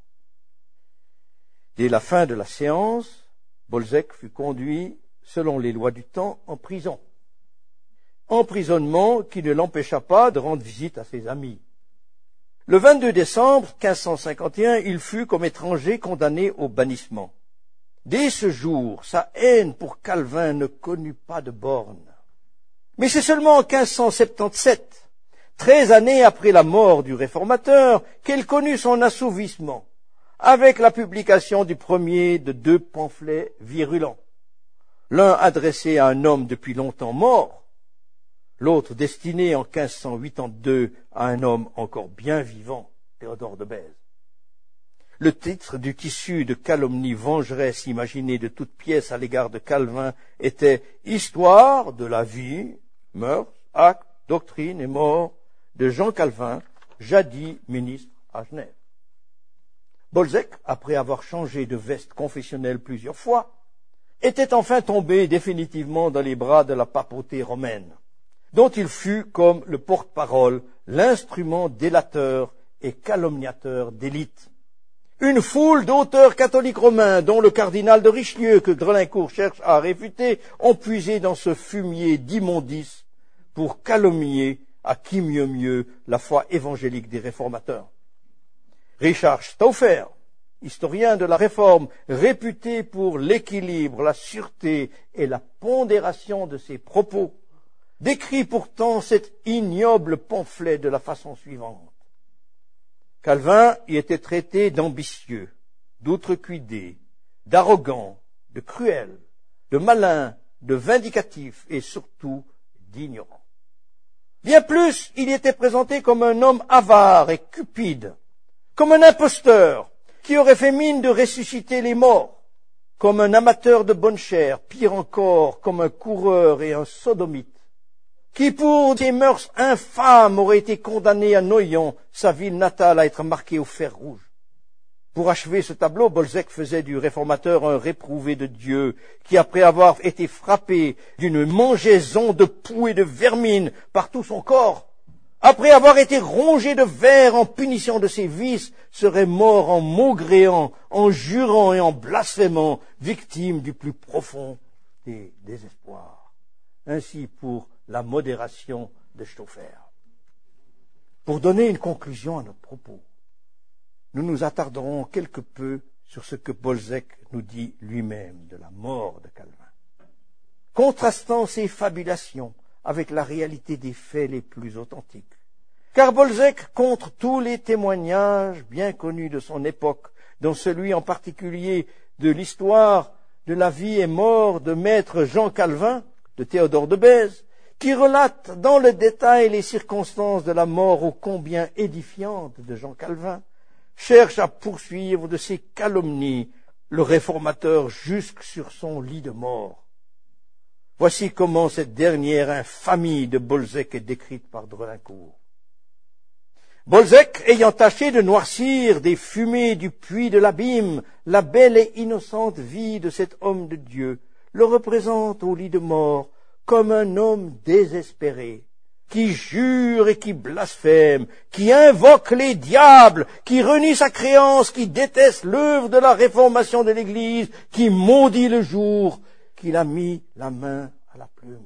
S1: Dès la fin de la séance, Bolzec fut conduit, selon les lois du temps, en prison. Emprisonnement qui ne l'empêcha pas de rendre visite à ses amis. Le vingt-deux décembre quinze cent cinquante et un, il fut comme étranger condamné au bannissement. Dès ce jour, sa haine pour Calvin ne connut pas de borne. Mais c'est seulement en quinze cent soixante-dix-sept, treize années après la mort du réformateur, qu'elle connut son assouvissement, avec la publication du premier de deux pamphlets virulents. L'un adressé à un homme depuis longtemps mort, l'autre destiné en quinze cent quatre-vingt-deux à un homme encore bien vivant, Théodore de Bèze. Le titre du tissu de calomnie vengeresse imaginé de toutes pièces à l'égard de Calvin était « Histoire de la vie, mœurs, actes, doctrine et mort de Jean Calvin, jadis ministre à Genève ». Bolzec, après avoir changé de veste confessionnelle plusieurs fois, était enfin tombé définitivement dans les bras de la papauté romaine, dont il fut comme le porte-parole, l'instrument délateur et calomniateur d'élite. Une foule d'auteurs catholiques romains, dont le cardinal de Richelieu, que Drelincourt cherche à réfuter, ont puisé dans ce fumier d'immondices pour calomnier, à qui mieux mieux, la foi évangélique des réformateurs. Richard Stauffer, historien de la Réforme, réputé pour l'équilibre, la sûreté et la pondération de ses propos, décrit pourtant cet ignoble pamphlet de la façon suivante. Calvin y était traité d'ambitieux, d'outrecuidé, d'arrogant, de cruel, de malin, de vindicatif et surtout d'ignorant. Bien plus, il y était présenté comme un homme avare et cupide, comme un imposteur qui aurait fait mine de ressusciter les morts, comme un amateur de bonne chair, pire encore, comme un coureur et un sodomite, qui pour des mœurs infâmes aurait été condamné à Noyon, sa ville natale, à être marquée au fer rouge. Pour achever ce tableau, Bolzec faisait du réformateur un réprouvé de Dieu, qui après avoir été frappé d'une mangeaison de poux et de vermine par tout son corps, après avoir été rongé de vers en punition de ses vices, serait mort en maugréant, en jurant et en blasphémant, victime du plus profond des désespoirs. Ainsi pour la modération de Stauffer. Pour donner une conclusion à notre propos, nous nous attarderons quelque peu sur ce que Bolzec nous dit lui-même de la mort de Calvin, contrastant ses fabulations avec la réalité des faits les plus authentiques. Car Bolzec, contre tous les témoignages bien connus de son époque, dont celui en particulier de l'histoire de la vie et mort de maître Jean Calvin, de Théodore de Bèze, qui relate dans le détail les circonstances de la mort ô combien édifiantes de Jean Calvin, cherche à poursuivre de ses calomnies le réformateur jusque sur son lit de mort. Voici comment cette dernière infamie de Bolzec est décrite par Drelincourt. Bolzec, ayant tâché de noircir des fumées du puits de l'abîme la belle et innocente vie de cet homme de Dieu, le représente au lit de mort comme un homme désespéré, qui jure et qui blasphème, qui invoque les diables, qui renie sa créance, qui déteste l'œuvre de la réformation de l'Église, qui maudit le jour qu'il a mis la main à la plume.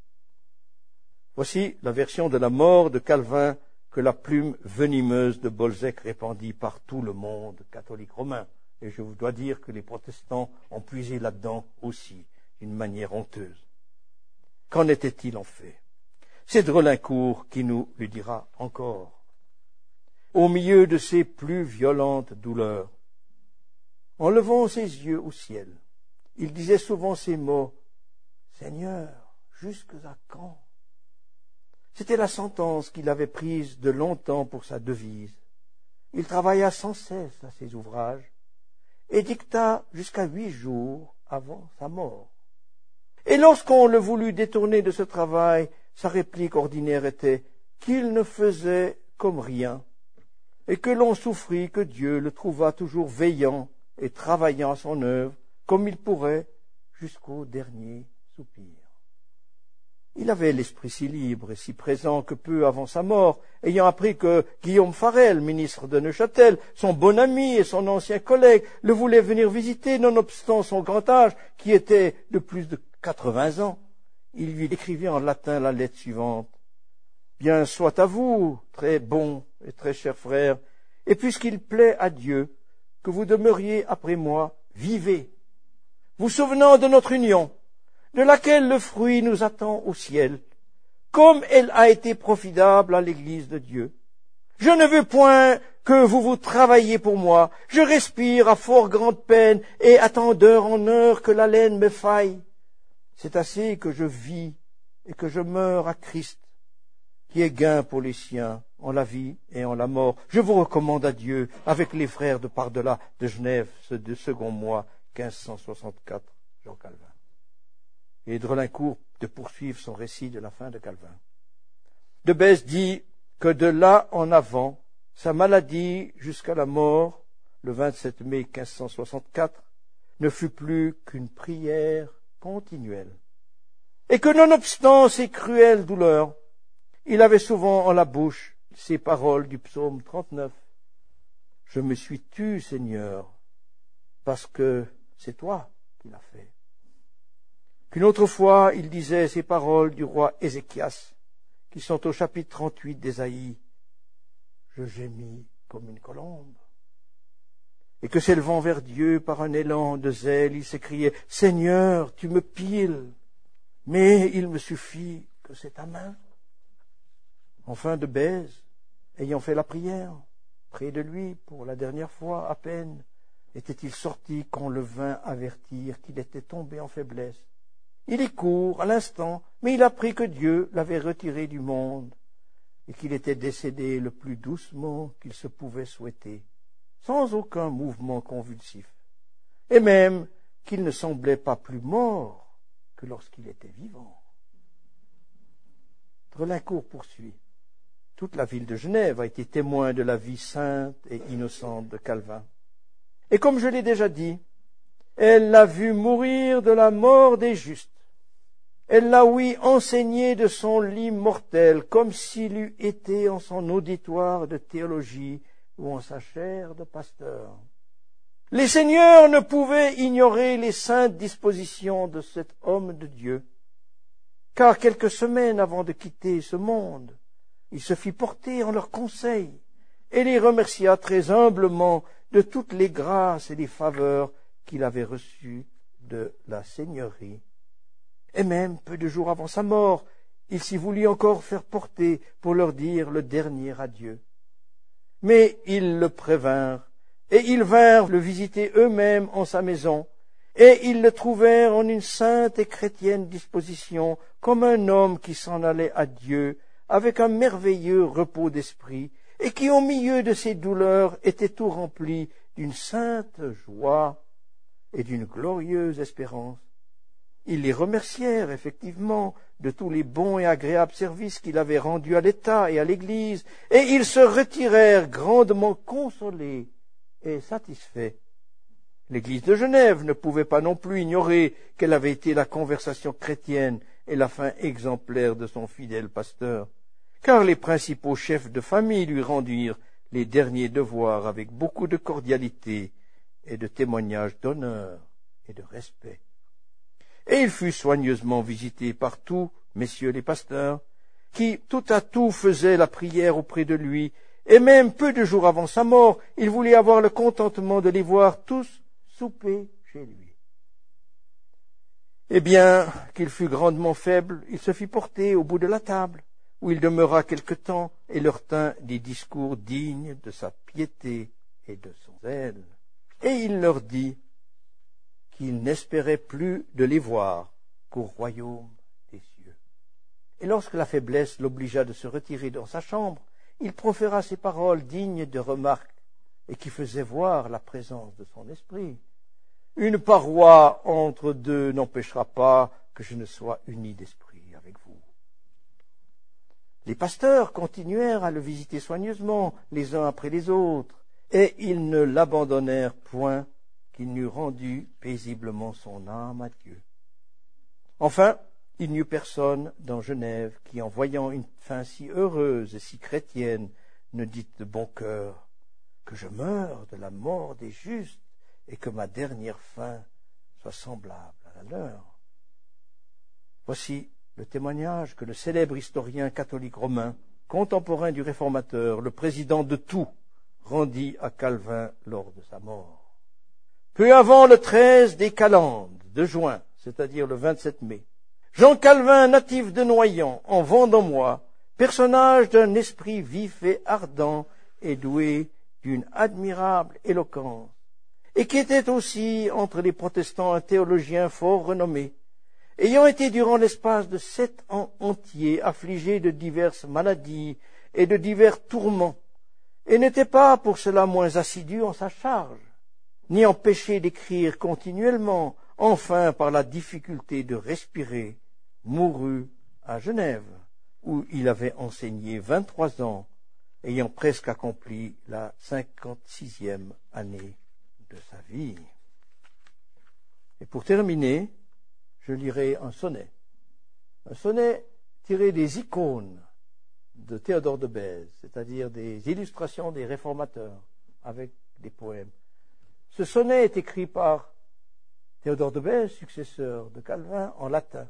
S1: Voici la version de la mort de Calvin que la plume venimeuse de Bolsec répandit par tout le monde catholique romain. Et je vous dois dire que les protestants ont puisé là-dedans aussi, d'une manière honteuse. Qu'en était-il en fait? C'est Drelincourt qui nous le dira encore. Au milieu de ses plus violentes douleurs, en levant ses yeux au ciel, il disait souvent ces mots, « Seigneur, jusqu'à quand ?» C'était la sentence qu'il avait prise de longtemps pour sa devise. Il travailla sans cesse à ses ouvrages et dicta jusqu'à huit jours avant sa mort. Et lorsqu'on le voulut détourner de ce travail, sa réplique ordinaire était qu'il ne faisait comme rien et que l'on souffrit que Dieu le trouvât toujours veillant et travaillant à son œuvre comme il pourrait jusqu'au dernier soupir. Il avait l'esprit si libre et si présent que peu avant sa mort, ayant appris que Guillaume Farel, ministre de Neuchâtel, son bon ami et son ancien collègue, le voulait venir visiter, nonobstant son grand âge, qui était de plus de quatre-vingts ans, il lui écrivit en latin la lettre suivante. « Bien soit à vous, très bon et très cher frère, et puisqu'il plaît à Dieu que vous demeuriez après moi, vivez, vous souvenant de notre union, de laquelle le fruit nous attend au ciel, comme elle a été profitable à l'Église de Dieu. Je ne veux point que vous vous travailliez pour moi, je respire à fort grande peine et attends d'heure en heure que l'haleine me faille. C'est assez que je vis et que je meurs à Christ, qui est gain pour les siens en la vie et en la mort. Je vous recommande à Dieu, avec les frères de par-delà de Genève, ce de second mois, quinze cent soixante-quatre, Jean Calvin. » Et Drelincourt de poursuivre son récit de la fin de Calvin. De Bèze dit que de là en avant, sa maladie jusqu'à la mort, le vingt-sept mai quinze cent soixante-quatre, ne fut plus qu'une prière continuelle. Et que nonobstant ces cruelles douleurs, il avait souvent en la bouche ces paroles du psaume trente-neuf. « Je me suis tu, Seigneur, parce que c'est toi qui l'as fait. » Qu'une autre fois, il disait ces paroles du roi Ézéchias, qui sont au chapitre trente-huit d'Ésaïe. « Je gémis comme une colombe. » Et que s'élevant vers Dieu par un élan de zèle, il s'écriait « Seigneur, tu me piles, mais il me suffit que c'est ta main. » Enfin de Bèze, ayant fait la prière, près de lui pour la dernière fois à peine, était-il sorti qu'on le vint avertir qu'il était tombé en faiblesse. Il y court à l'instant, mais il apprit que Dieu l'avait retiré du monde et qu'il était décédé le plus doucement qu'il se pouvait souhaiter, sans aucun mouvement convulsif, et même qu'il ne semblait pas plus mort que lorsqu'il était vivant. Drelincourt poursuit. Toute la ville de Genève a été témoin de la vie sainte et innocente de Calvin. Et comme je l'ai déjà dit, elle l'a vu mourir de la mort des justes. Elle l'a ouï enseigner de son lit mortel, comme s'il eût été en son auditoire de théologie ou en sa chaire de pasteur. Les seigneurs ne pouvaient ignorer les saintes dispositions de cet homme de Dieu, car quelques semaines avant de quitter ce monde, il se fit porter en leur conseil et les remercia très humblement de toutes les grâces et les faveurs qu'il avait reçues de la seigneurie. Et même, peu de jours avant sa mort, il s'y voulut encore faire porter pour leur dire le dernier adieu. Mais ils le prévinrent, et ils vinrent le visiter eux-mêmes en sa maison, et ils le trouvèrent en une sainte et chrétienne disposition, comme un homme qui s'en allait à Dieu, avec un merveilleux repos d'esprit, et qui, au milieu de ses douleurs, était tout rempli d'une sainte joie et d'une glorieuse espérance. Ils les remercièrent effectivement de tous les bons et agréables services qu'il avait rendus à l'État et à l'Église, et ils se retirèrent grandement consolés et satisfaits. L'Église de Genève ne pouvait pas non plus ignorer quelle avait été la conversation chrétienne et la fin exemplaire de son fidèle pasteur. car les principaux chefs de famille lui rendirent les derniers devoirs avec beaucoup de cordialité et de témoignages d'honneur et de respect. Et il fut soigneusement visité par tous messieurs les pasteurs, qui tout à tout faisaient la prière auprès de lui, et même peu de jours avant sa mort, il voulait avoir le contentement de les voir tous souper chez lui. Eh bien, qu'il fût grandement faible, il se fit porter au bout de la table, où il demeura quelque temps et leur tint des discours dignes de sa piété et de son zèle. Et il leur dit qu'il n'espérait plus de les voir qu'au royaume des cieux. Et lorsque la faiblesse l'obligea de se retirer dans sa chambre, il proféra ces paroles dignes de remarque et qui faisaient voir la présence de son esprit. Une paroi entre deux n'empêchera pas que je ne sois uni d'esprit avec vous. Les pasteurs continuèrent à le visiter soigneusement, les uns après les autres, et ils ne l'abandonnèrent point qu'il n'eût rendu paisiblement son âme à Dieu. Enfin, il n'y eut personne dans Genève qui, en voyant une fin si heureuse et si chrétienne, ne dit de bon cœur que je meure de la mort des justes et que ma dernière fin soit semblable à la leur. Voici le témoignage que le célèbre historien catholique romain, contemporain du réformateur, le président de tout, rendit à Calvin lors de sa mort. Peu avant le treize des calendes de juin, c'est-à-dire le vingt-sept mai, Jean Calvin, natif de Noyant, en Vendômois, personnage d'un esprit vif et ardent et doué d'une admirable éloquence, et qui était aussi entre les protestants un théologien fort renommé, ayant été durant l'espace de sept ans entiers affligé de diverses maladies et de divers tourments, et n'était pas pour cela moins assidu en sa charge, ni empêché d'écrire continuellement, enfin par la difficulté de respirer, mourut à Genève, où il avait enseigné vingt-trois ans, ayant presque accompli la cinquante-sixième année de sa vie. Et pour terminer, je lirai un sonnet. Un sonnet tiré des icônes de Théodore de Bèze, c'est-à-dire des illustrations des réformateurs avec des poèmes. Ce sonnet est écrit par Théodore de Bèze, successeur de Calvin, en latin.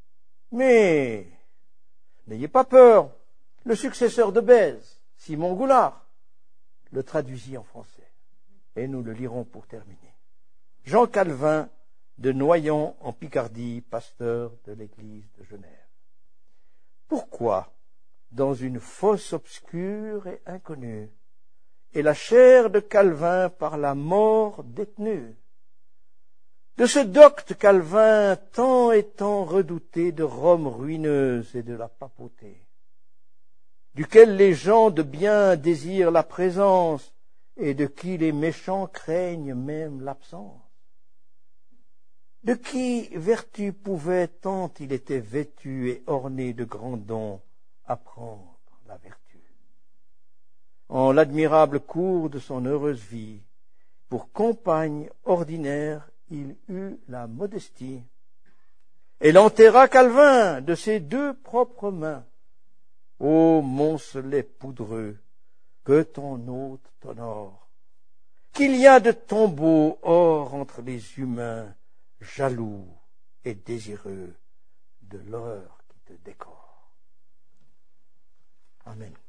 S1: Mais n'ayez pas peur, le successeur de Bèze, Simon Goulard, le traduisit en français. Et nous le lirons pour terminer. Jean Calvin de Noyant en Picardie, pasteur de l'église de Genève. Pourquoi, dans une fosse obscure et inconnue, est la chair de Calvin par la mort détenue? De ce docte Calvin tant et tant redouté de Rome ruineuse et de la papauté, duquel les gens de bien désirent la présence et de qui les méchants craignent même l'absence. De qui vertu pouvait, tant il était vêtu et orné de grands dons, apprendre la vertu. En l'admirable cours de son heureuse vie, pour compagne ordinaire, il eut la modestie. Et l'enterra Calvin de ses deux propres mains. Ô moncelet poudreux, que ton hôte t'honore, qu'il y a de tombeaux hors entre les humains, jaloux et désireux de l'heure qui te décore. Amen.